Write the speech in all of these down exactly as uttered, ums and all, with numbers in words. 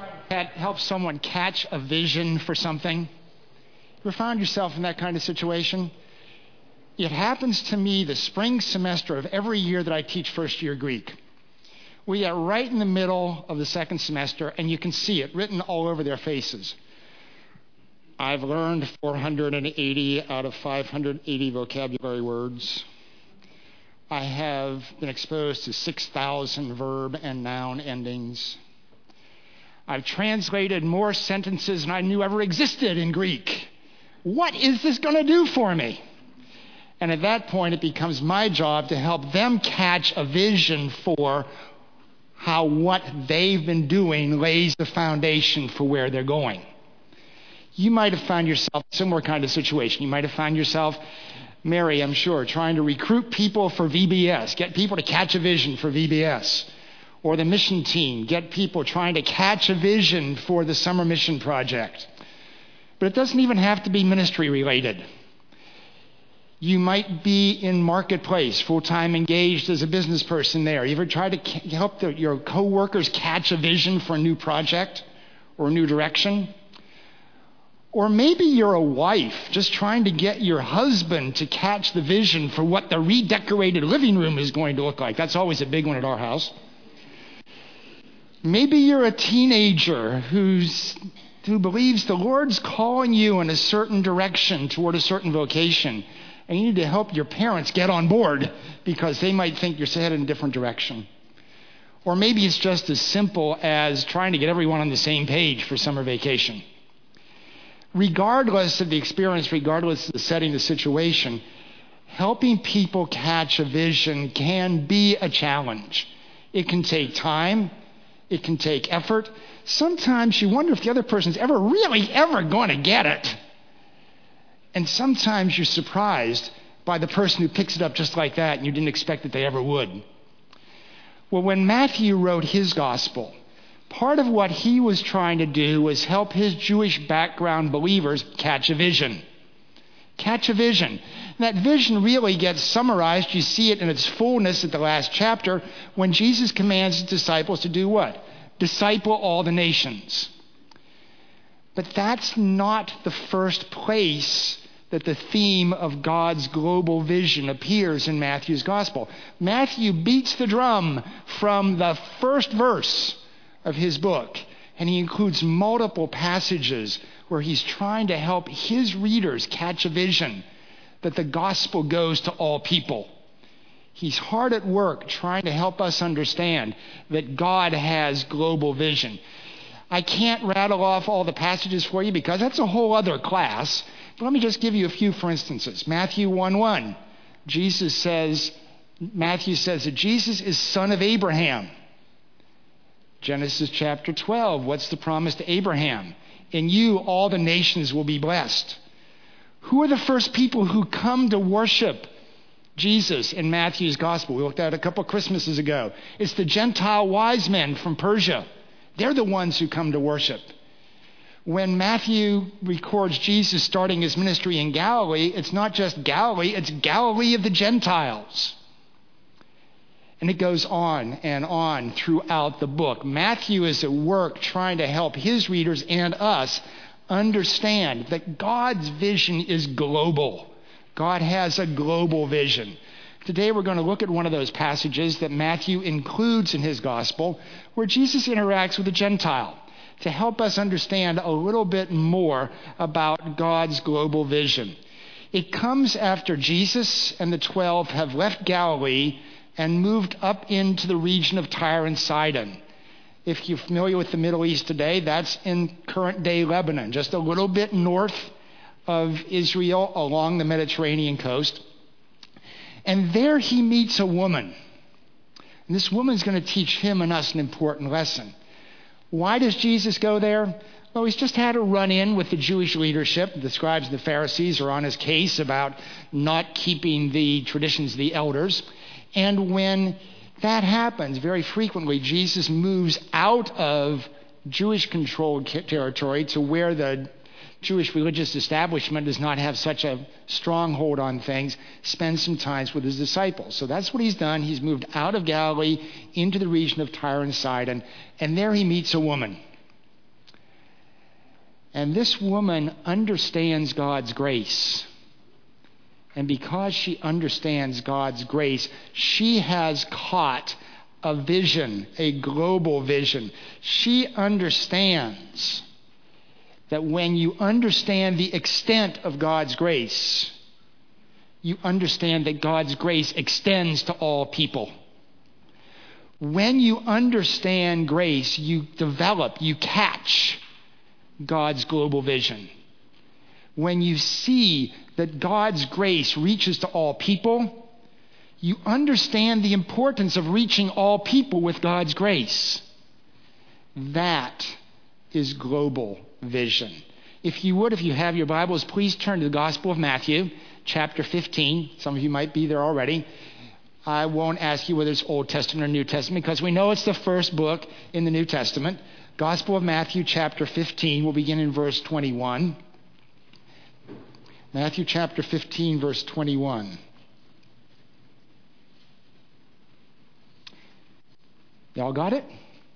that help someone catch a vision for something? Ever found yourself in that kind of situation? It happens to me the spring semester of every year that I teach first year Greek. We get right in the middle of the second semester, and you can see it written all over their faces. I've learned four hundred eighty out of five hundred eighty vocabulary words. I have been exposed to six thousand verb and noun endings. I've translated more sentences than I knew ever existed in Greek. What is this going to do for me? And at that point, it becomes my job to help them catch a vision for how what they've been doing lays the foundation for where they're going. You might have found yourself in a similar kind of situation. You might have found yourself, Mary, I'm sure, trying to recruit people for V B S, get people to catch a vision for V B S. Or the mission team, get people trying to catch a vision for the summer mission project. But it doesn't even have to be ministry related. You might be in marketplace, full-time engaged as a business person there. You ever try to help the, your coworkers catch a vision for a new project or a new direction? Or maybe you're a wife just trying to get your husband to catch the vision for what the redecorated living room is going to look like. That's always a big one at our house. Maybe you're a teenager who's, who believes the Lord's calling you in a certain direction toward a certain vocation. And you need to help your parents get on board because they might think you're headed in a different direction. Or maybe it's just as simple as trying to get everyone on the same page for summer vacation. Regardless of the experience, regardless of the setting, the situation, helping people catch a vision can be a challenge. It can take time. It can take effort. Sometimes you wonder if the other person's ever really ever going to get it. And sometimes you're surprised by the person who picks it up just like that and you didn't expect that they ever would. Well, when Matthew wrote his gospel, part of what he was trying to do was help his Jewish background believers catch a vision. Catch a vision. And that vision really gets summarized. You see it in its fullness at the last chapter when Jesus commands his disciples to do what? Disciple all the nations. But that's not the first place that the theme of God's global vision appears in Matthew's gospel. Matthew beats the drum from the first verse of his book, and he includes multiple passages where he's trying to help his readers catch a vision that the gospel goes to all people. He's hard at work trying to help us understand that God has global vision. I can't rattle off all the passages for you because that's a whole other class. But let me just give you a few for instances. Matthew one one. Jesus says, Matthew says that Jesus is son of Abraham. Genesis chapter twelve. What's the promise to Abraham? In you all the nations will be blessed. Who are the first people who come to worship Jesus in Matthew's gospel? We looked at it a couple Christmases ago. It's the Gentile wise men from Persia. They're the ones who come to worship. When Matthew records Jesus starting his ministry in Galilee, it's not just Galilee, it's Galilee of the Gentiles. And it goes on and on throughout the book. Matthew is at work trying to help his readers and us understand that God's vision is global. God has a global vision. Today we're going to look at one of those passages that Matthew includes in his gospel where Jesus interacts with a Gentile to help us understand a little bit more about God's global vision. It comes after Jesus and the twelve have left Galilee and moved up into the region of Tyre and Sidon. If you're familiar with the Middle East today, that's in current-day Lebanon, just a little bit north of Israel along the Mediterranean coast. And there he meets a woman. And this woman's going to teach him and us an important lesson. Why does Jesus go there? Well, he's just had a run-in with the Jewish leadership. The scribes and the Pharisees are on his case about not keeping the traditions of the elders. And when that happens, very frequently, Jesus moves out of Jewish-controlled territory to where the Jewish religious establishment does not have such a stronghold on things, spends some time with his disciples. So that's what he's done. He's moved out of Galilee into the region of Tyre and Sidon, and there he meets a woman. And this woman understands God's grace. And because she understands God's grace, she has caught a vision, a global vision. She understands that when you understand the extent of God's grace, you understand that God's grace extends to all people. When you understand grace, you develop, you catch God's global vision. When you see that God's grace reaches to all people, you understand the importance of reaching all people with God's grace. That is global vision. If you would, if you have your Bibles, please turn to the Gospel of Matthew, chapter fifteen. Some of you might be there already. I won't ask you whether it's Old Testament or New Testament, because we know it's the first book in the New Testament. Gospel of Matthew, chapter fifteen. We'll begin in verse twenty-one. Matthew chapter fifteen, verse twenty-one. Y'all got it?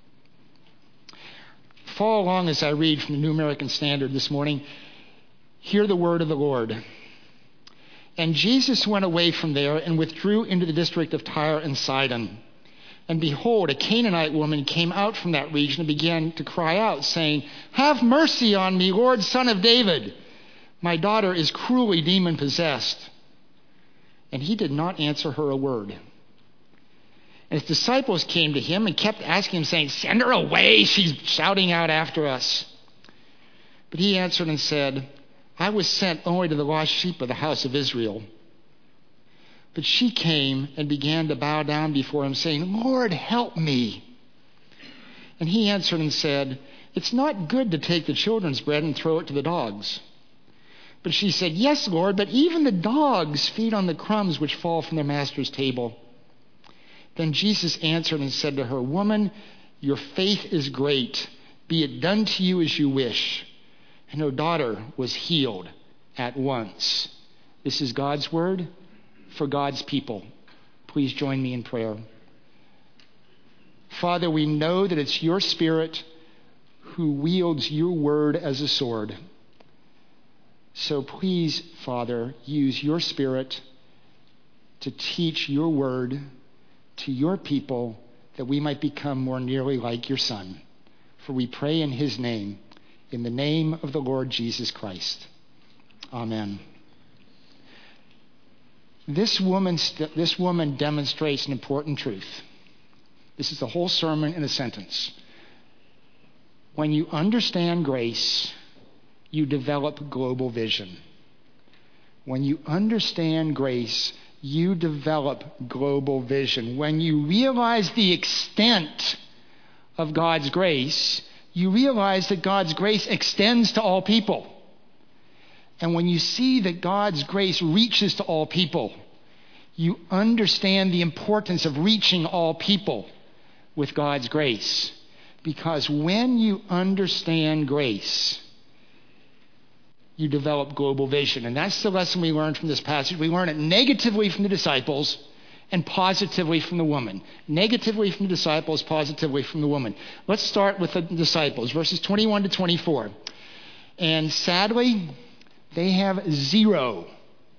Follow along as I read from the New American Standard this morning. Hear the word of the Lord. And Jesus went away from there and withdrew into the district of Tyre and Sidon. And behold, a Canaanite woman came out from that region and began to cry out, saying, "Have mercy on me, Lord, Son of David. My daughter is cruelly demon-possessed." And he did not answer her a word. And his disciples came to him and kept asking him, saying, "Send her away, she's shouting out after us." But he answered and said, "I was sent only to the lost sheep of the house of Israel." But she came and began to bow down before him, saying, "Lord, help me." And he answered and said, "It's not good to take the children's bread and throw it to the dogs." But she said, "Yes, Lord, but even the dogs feed on the crumbs which fall from their master's table." Then Jesus answered and said to her, "Woman, your faith is great. Be it done to you as you wish." And her daughter was healed at once. This is God's word for God's people. Please join me in prayer. Father, we know that it's your Spirit who wields your word as a sword. So please, Father, use your Spirit to teach your word to your people, that we might become more nearly like your Son. For we pray in his name, in the name of the Lord Jesus Christ. Amen. This woman, this woman demonstrates an important truth. This is the whole sermon in a sentence. When you understand grace, you develop global vision. When you understand grace, you develop global vision. When you realize the extent of God's grace, you realize that God's grace extends to all people. And when you see that God's grace reaches to all people, you understand the importance of reaching all people with God's grace. Because when you understand grace, you develop global vision. And that's the lesson we learned from this passage. We learn it negatively from the disciples and positively from the woman. Negatively from the disciples, positively from the woman. Let's start with the disciples, verses twenty-one to twenty-four. And sadly, they have zero,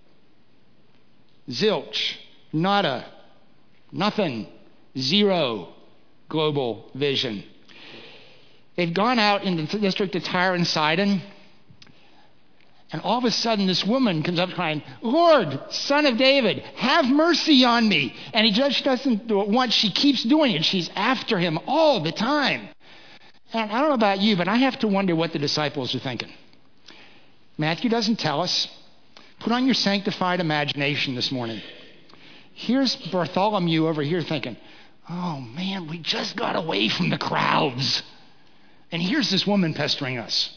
zilch, nada, nothing, zero global vision. They've gone out into the district of Tyre and Sidon. And all of a sudden, this woman comes up crying, "Lord, Son of David, have mercy on me." And he just doesn't do it once. She keeps doing it. She's after him all the time. And I don't know about you, but I have to wonder what the disciples are thinking. Matthew doesn't tell us. Put on your sanctified imagination this morning. Here's Bartholomew over here thinking, "Oh, man, we just got away from the crowds. And here's this woman pestering us."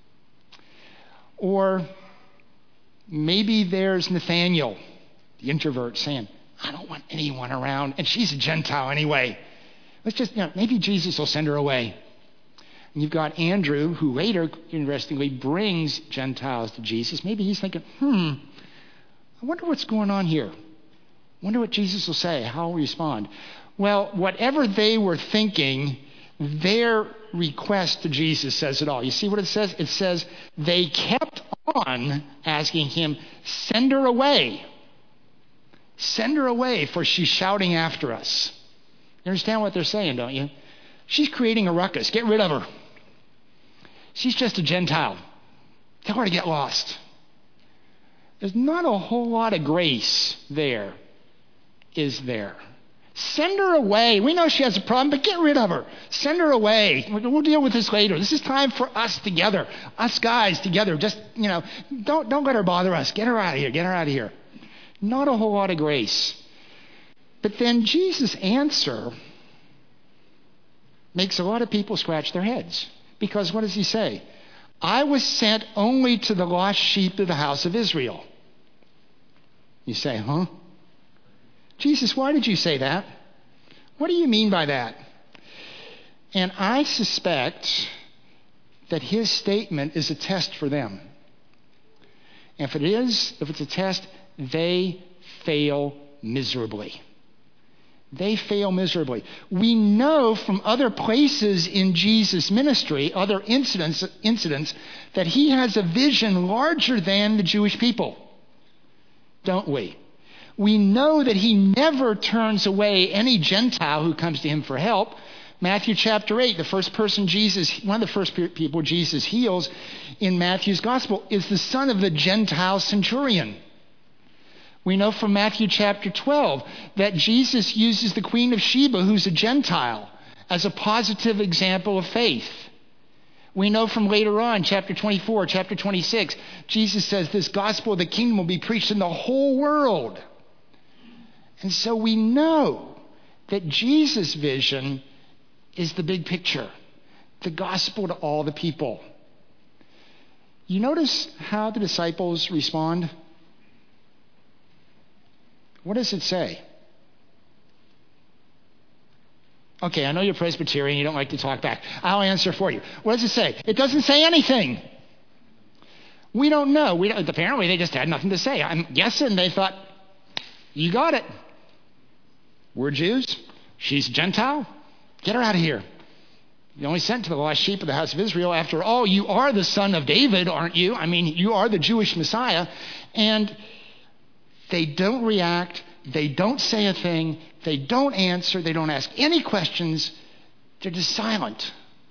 Or maybe there's Nathaniel, the introvert, saying, "I don't want anyone around, and she's a Gentile anyway. Let's just, you know, maybe Jesus will send her away." And you've got Andrew, who later, interestingly, brings Gentiles to Jesus. Maybe he's thinking, hmm, I wonder what's going on here. I wonder what Jesus will say, how he'll respond. Well, whatever they were thinking, their request to Jesus says it all. You see what it says? It says they kept on asking him, send her away. Send her away, for she's shouting after us. You understand what they're saying, don't you? She's creating a ruckus. Get rid of her. She's just a Gentile. Tell her to get lost. There's not a whole lot of grace there, is there? Send her away. We know she has a problem, but get rid of her. Send her away. We'll deal with this later. This is time for us together. Us guys together. Just, you know, don't, don't let her bother us. Get her out of here. Get her out of here. Not a whole lot of grace. But then Jesus' answer makes a lot of people scratch their heads. Because what does he say? I was sent only to the lost sheep of the house of Israel. You say, huh? Jesus, why did you say that? What do you mean by that? And I suspect that his statement is a test for them. And if it is, if it's a test, they fail miserably. They fail miserably. We know from other places in Jesus' ministry, other incidents, incidents, that he has a vision larger than the Jewish people. Don't we? We know that he never turns away any Gentile who comes to him for help. Matthew chapter eight, the first person Jesus, one of the first people Jesus heals in Matthew's gospel is the son of the Gentile centurion. We know from Matthew chapter twelve that Jesus uses the Queen of Sheba, who's a Gentile, as a positive example of faith. We know from later on, chapter twenty-four, chapter twenty-six, Jesus says this gospel of the kingdom will be preached in the whole world. And so we know that Jesus' vision is the big picture, the gospel to all the people. You notice how the disciples respond? What does it say? Okay, I know you're Presbyterian, you don't like to talk back. I'll answer for you. What does it say? It doesn't say anything. We don't know. We don't, apparently they just had nothing to say. I'm guessing they thought, you got it. We're Jews. She's a Gentile. Get her out of here. You're only sent to the lost sheep of the house of Israel. After all, you are the son of David, aren't you? I mean, you are the Jewish Messiah. And they don't react. They don't say a thing. They don't answer. They don't ask any questions. They're just silent.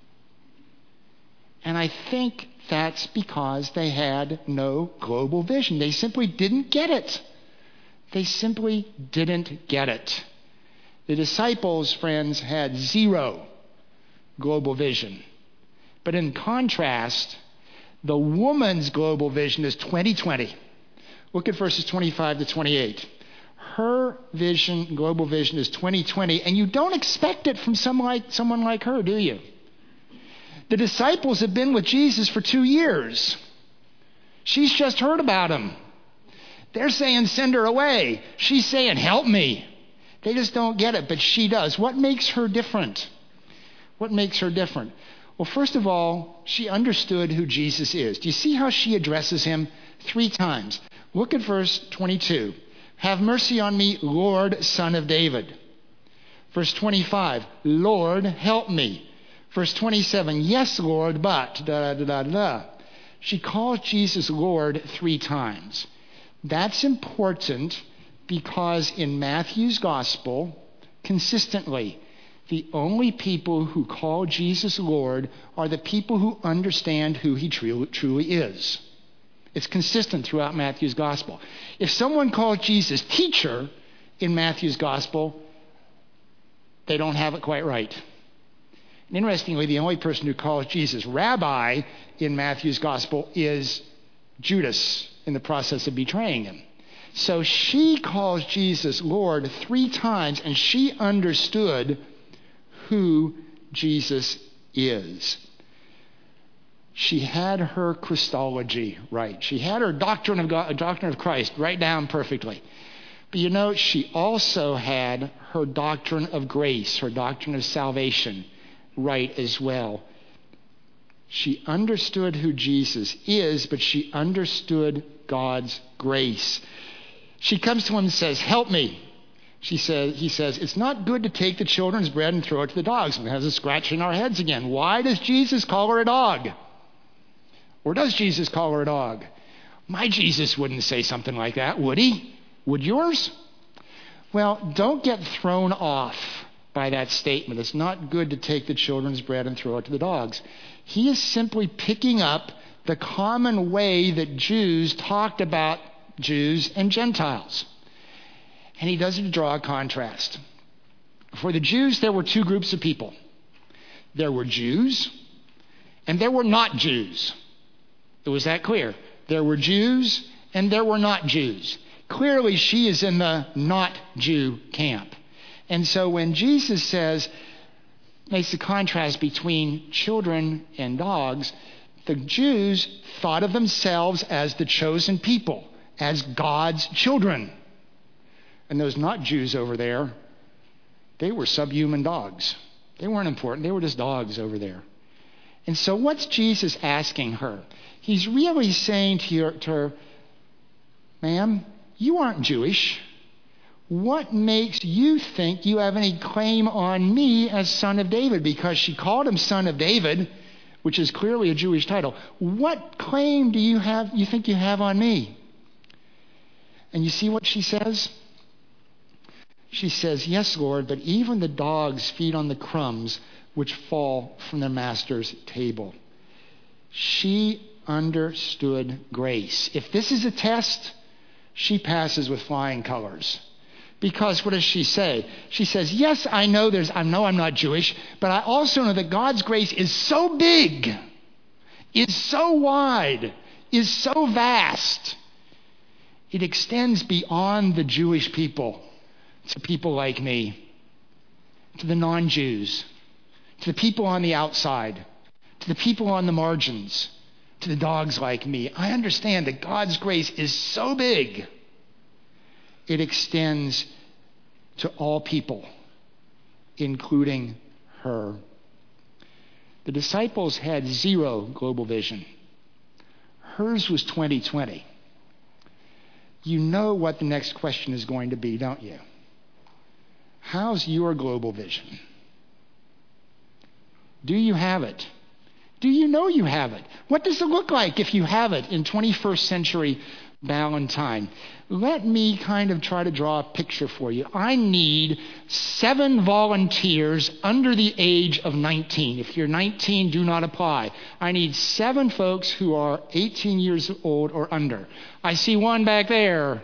And I think that's because they had no global vision. They simply didn't get it. They simply didn't get it. The disciples, friends, had zero global vision. But in contrast, the woman's global vision is twenty twenty. Look at verses twenty-five to twenty-eight. Her vision, global vision, is twenty twenty, and you don't expect it from someone like, someone like her, do you? The disciples have been with Jesus for two years. She's just heard about him. They're saying, send her away. She's saying, help me. They just don't get it, but she does. What makes her different? What makes her different? Well, first of all, she understood who Jesus is. Do you see how she addresses him three times? Look at verse twenty-two. Have mercy on me, Lord, Son of David. Verse twenty-five. Lord, help me. Verse twenty-seven. Yes, Lord, but da da da da. She calls Jesus Lord three times. That's important because in Matthew's gospel, consistently, the only people who call Jesus Lord are the people who understand who he truly, truly is. It's consistent throughout Matthew's gospel. If someone calls Jesus teacher in Matthew's gospel, they don't have it quite right. And interestingly, the only person who calls Jesus rabbi in Matthew's gospel is Judas in the process of betraying him. So she calls Jesus Lord three times, and she understood who Jesus is. She had her Christology right. She had her doctrine of God, doctrine of Christ right down perfectly. But you know, she also had her doctrine of grace, her doctrine of salvation right as well. She understood who Jesus is, but she understood God's grace. She comes to him and says, help me. She says, he says, it's not good to take the children's bread and throw it to the dogs. And it has us scratching our heads again. Why does Jesus call her a dog? Or does Jesus call her a dog? My Jesus wouldn't say something like that, would he? Would yours? Well, don't get thrown off by that statement. It's not good to take the children's bread and throw it to the dogs. He is simply picking up the common way that Jews talked about Jews and Gentiles. And he does it to draw a contrast. For the Jews, there were two groups of people. There were Jews, and there were not Jews. Was that clear? There were Jews, and there were not Jews. Clearly, she is in the not Jew camp. And so when Jesus says, makes a contrast between children and dogs, the Jews thought of themselves as the chosen people, as God's children. And those not Jews over there, they were subhuman dogs. They weren't important. They were just dogs over there. And so what's Jesus asking her? He's really saying to her, to her, ma'am, you aren't Jewish. What makes you think you have any claim on me as son of David? Because she called him son of David, which is clearly a Jewish title. What claim do you have? You think you have on me? And you see what she says? She says, yes, Lord, but even the dogs feed on the crumbs which fall from their master's table. She understood grace. If this is a test, she passes with flying colors. Because what does she say? She says, yes, I know there's, I know I'm not Jewish, but I also know that God's grace is so big, is so wide, is so vast. It extends beyond the Jewish people to people like me, to the non-Jews, to the people on the outside, to the people on the margins, to the dogs like me. I understand that God's grace is so big, it extends to all people, including her. The disciples had zero global vision. Hers was twenty twenty. You know what the next question is going to be, don't you? How's your global vision? Do you have it? Do you know you have it? What does it look like if you have it in twenty-first century Valentine? Let me kind of try to draw a picture for you. I need seven volunteers under the age of nineteen. If you're nineteen, do not apply. I need seven folks who are eighteen years old or under. I see one back there.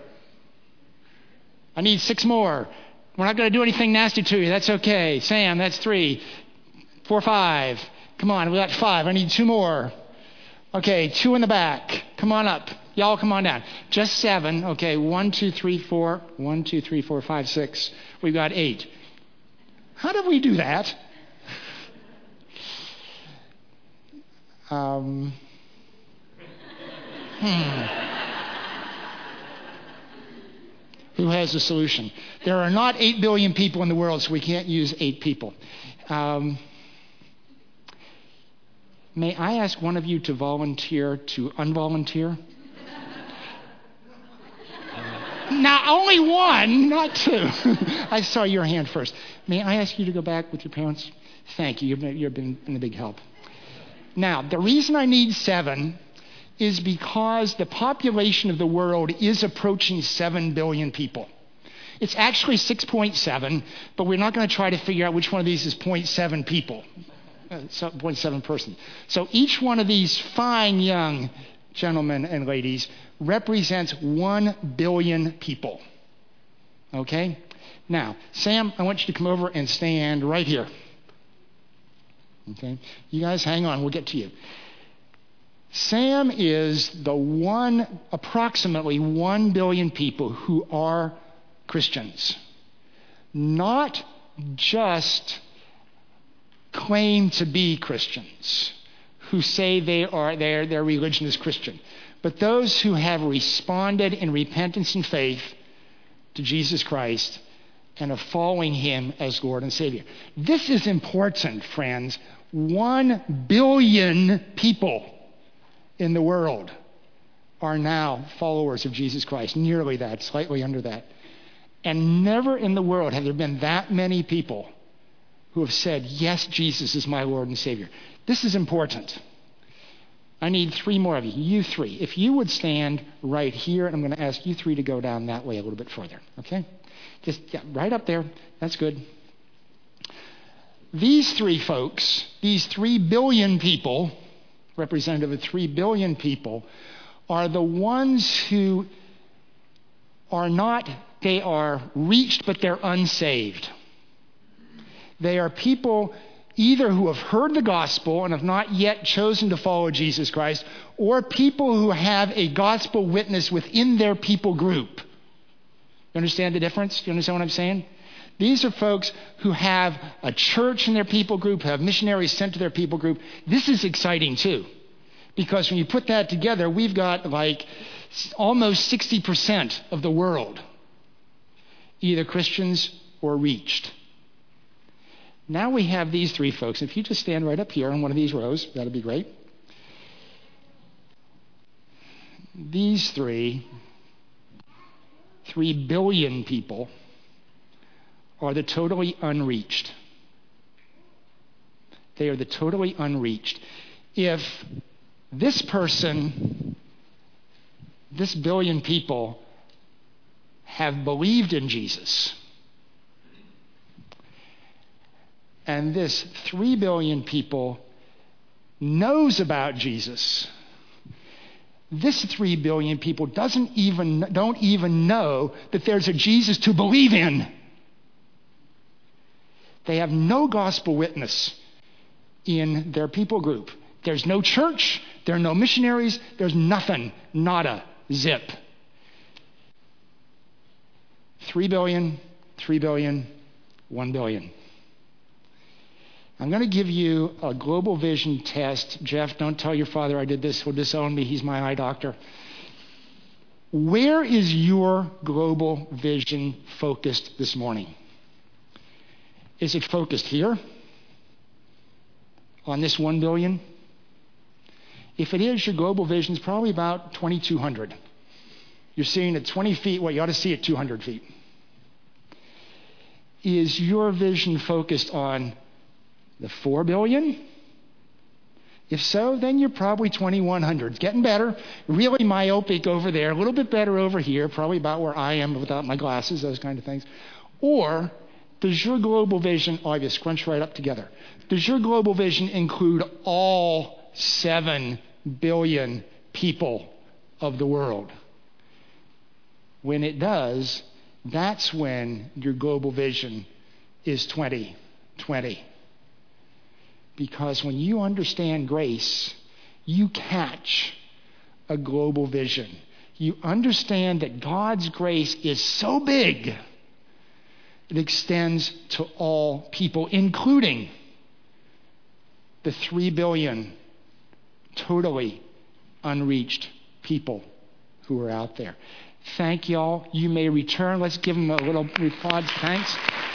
I need six more. We're not going to do anything nasty to you. That's okay. Sam, that's three. Four, five. Come on, we got five. I need two more. Okay, two in the back. Come on up. Y'all come on down. Just seven. Okay, one, two, three, four. One, two, three, four, five, six. We've got eight. How did we do that? Um, hmm. Who has a solution? There are not eight billion people in the world, so we can't use eight people. Um, may I ask one of you to volunteer to unvolunteer? Now, only one, not two. I saw your hand first. May I ask you to go back with your parents? Thank you. You've been, you've been, been a big help. Now, the reason I need seven is because the population of the world is approaching seven billion people. It's actually six point seven, but we're not going to try to figure out which one of these is zero point seven people, uh, zero point seven person. So each one of these fine young gentlemen and ladies represents one billion people. Okay? Now, Sam, I want you to come over and stand right here. Okay? You guys hang on, we'll get to you. Sam is the one, approximately one billion people who are Christians. Not just claim to be Christians, who say they are their, their religion is Christian, but those who have responded in repentance and faith to Jesus Christ and are following him as Lord and Savior. This is important, friends. One billion people in the world are now followers of Jesus Christ. Nearly that, slightly under that. And never in the world have there been that many people who have said, yes, Jesus is my Lord and Savior. This is important. I need three more of you. You three. If you would stand right here, and I'm going to ask you three to go down that way a little bit further. Okay? Just yeah, right up there. That's good. These three folks, these three billion people, representative of three billion people, are the ones who are not, they are reached, but they're unsaved. They are people either who have heard the gospel and have not yet chosen to follow Jesus Christ, or people who have a gospel witness within their people group. You understand the difference? You understand what I'm saying? These are folks who have a church in their people group, who have missionaries sent to their people group. This is exciting too, because when you put that together, we've got like almost sixty percent of the world either Christians or reached. Now we have these three folks. If you just stand right up here on one of these rows, that'd be great. These three, three billion people are the totally unreached. They are the totally unreached. If this person, this billion people, have believed in Jesus, and this three billion people knows about Jesus, this three billion people doesn't even don't even know that there's a Jesus to believe in. They have no gospel witness in their people group. There's no church, there are no missionaries, there's nothing, nada, zip. Three billion, three billion, one billion. I'm going to give you a global vision test. Jeff, don't tell your father I did this. He'll disown me. He's my eye doctor. Where is your global vision focused this morning? Is it focused here? On this one billion? If it is, your global vision is probably about twenty-two hundred. You're seeing at twenty feet what you ought to see at two hundred feet. Is your vision focused on the four billion? If so, then you're probably twenty-one hundred. It's getting better. Really myopic over there. A little bit better over here. Probably about where I am without my glasses, those kind of things. Or does your global vision, oh, I just scrunch right up together. Does your global vision include all seven billion people of the world? When it does, that's when your global vision is twenty twenty. Because when you understand grace, you catch a global vision. You understand that God's grace is so big, it extends to all people, including the three billion totally unreached people who are out there. Thank y'all. You may return. Let's give them a little applause. Thanks.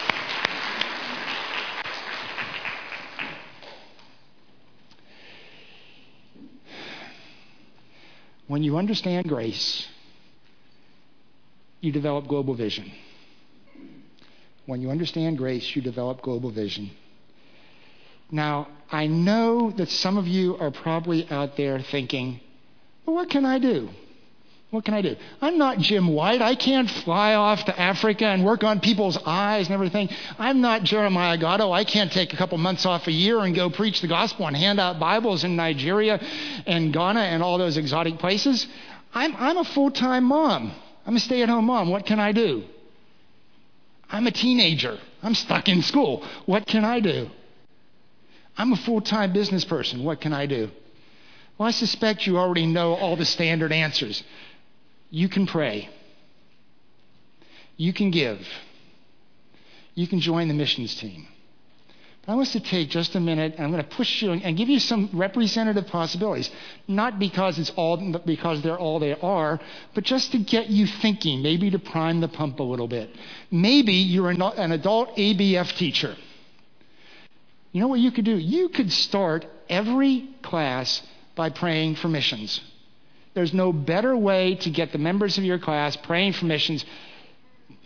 When you understand grace, you develop global vision. When you understand grace, you develop global vision. Now, I know that some of you are probably out there thinking, well, what can I do? What can I do? I'm not Jim White. I can't fly off to Africa and work on people's eyes and everything. I'm not Jeremiah Gatto. I can't take a couple months off a year and go preach the gospel and hand out Bibles in Nigeria and Ghana and all those exotic places. I'm, I'm a full-time mom. I'm a stay-at-home mom. What can I do? I'm a teenager. I'm stuck in school. What can I do? I'm a full-time business person. What can I do? Well, I suspect you already know all the standard answers. You can pray. You can give. You can join the missions team. But I want us to take just a minute, and I'm going to push you and give you some representative possibilities. Not because it's all because they're all they are, but just to get you thinking, maybe to prime the pump a little bit. Maybe you're an, an adult A B F teacher. You know what you could do? You could start every class by praying for missions. There's no better way to get the members of your class praying for missions.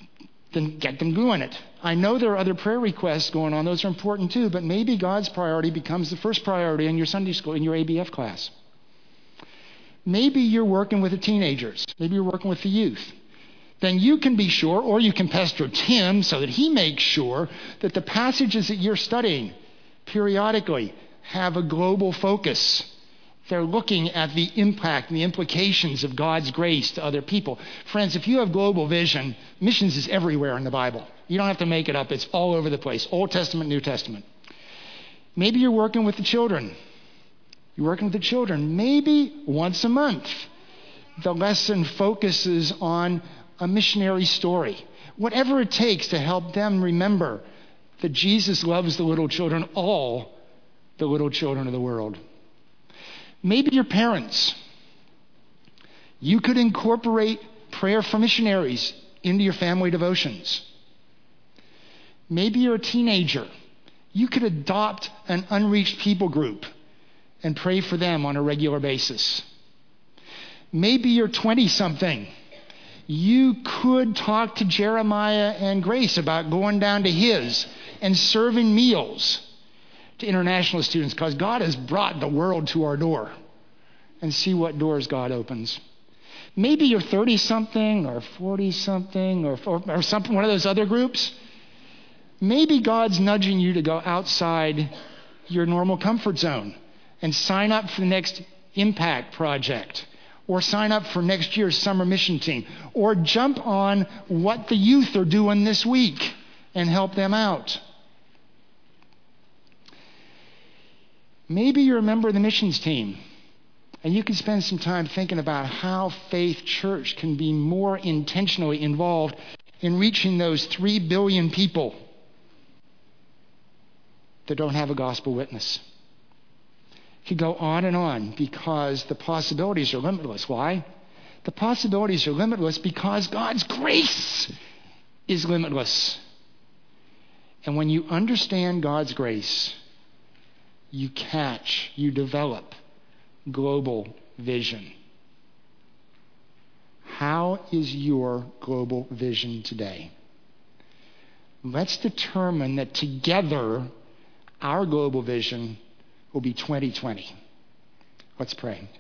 then get them doing it. I know there are other prayer requests going on. Those are important too, but maybe God's priority becomes the first priority in your Sunday school, in your A B F class. Maybe you're working with the teenagers. Maybe you're working with the youth. Then you can be sure, or you can pester Tim so that he makes sure that the passages that you're studying periodically have a global focus. They're looking at the impact and the implications of God's grace to other people. Friends, if you have global vision, missions is everywhere in the Bible. You don't have to make it up. It's all over the place. Old Testament, New Testament. Maybe you're working with the children. You're working with the children. Maybe once a month, the lesson focuses on a missionary story. Whatever it takes to help them remember that Jesus loves the little children, all the little children of the world. Maybe your parents. You could incorporate prayer for missionaries into your family devotions. Maybe you're a teenager. You could adopt an unreached people group and pray for them on a regular basis. Maybe you're twenty-something. You could talk to Jeremiah and Grace about going down to his and serving meals to international students, because God has brought the world to our door, and see what doors God opens. Maybe you're thirty-something or forty-something or, or, or something, one of those other groups. Maybe God's nudging you to go outside your normal comfort zone and sign up for the next Impact project, or sign up for next year's summer mission team, or jump on what the youth are doing this week and help them out. Maybe you're a member of the missions team, and you can spend some time thinking about how Faith Church can be more intentionally involved in reaching those three billion people that don't have a gospel witness. You could go on and on, because the possibilities are limitless. Why? The possibilities are limitless because God's grace is limitless. And when you understand God's grace, you catch, you develop global vision. How is your global vision today? Let's determine that together our global vision will be twenty twenty. Let's pray.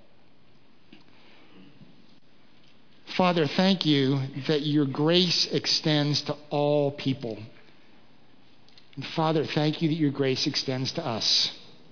Father, thank you that your grace extends to all people. And Father, thank you that your grace extends to us.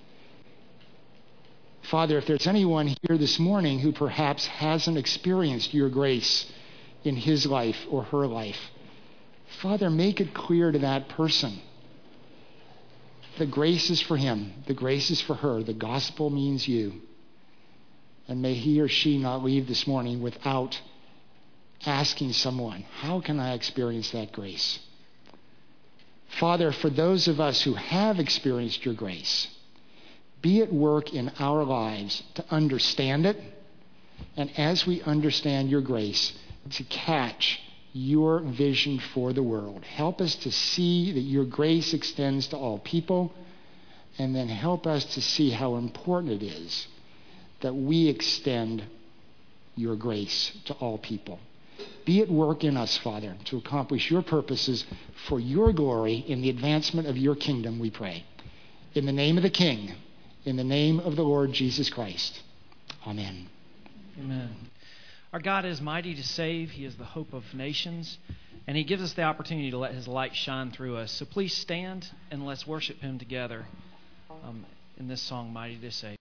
Father, if there's anyone here this morning who perhaps hasn't experienced your grace in his life or her life, Father, make it clear to that person. The grace is for him. The grace is for her. The gospel means you. And may he or she not leave this morning without asking someone, how can I experience that grace? Father, for those of us who have experienced your grace, be at work in our lives to understand it, and as we understand your grace, to catch your vision for the world. Help us to see that your grace extends to all people, and then help us to see how important it is that we extend your grace to all people. Be at work in us, Father, to accomplish your purposes for your glory in the advancement of your kingdom, we pray. In the name of the King, in the name of the Lord Jesus Christ. Amen. Amen. Our God is mighty to save. He is the hope of nations. And he gives us the opportunity to let his light shine through us. So please stand and let's worship him together um, in this song, Mighty to Save.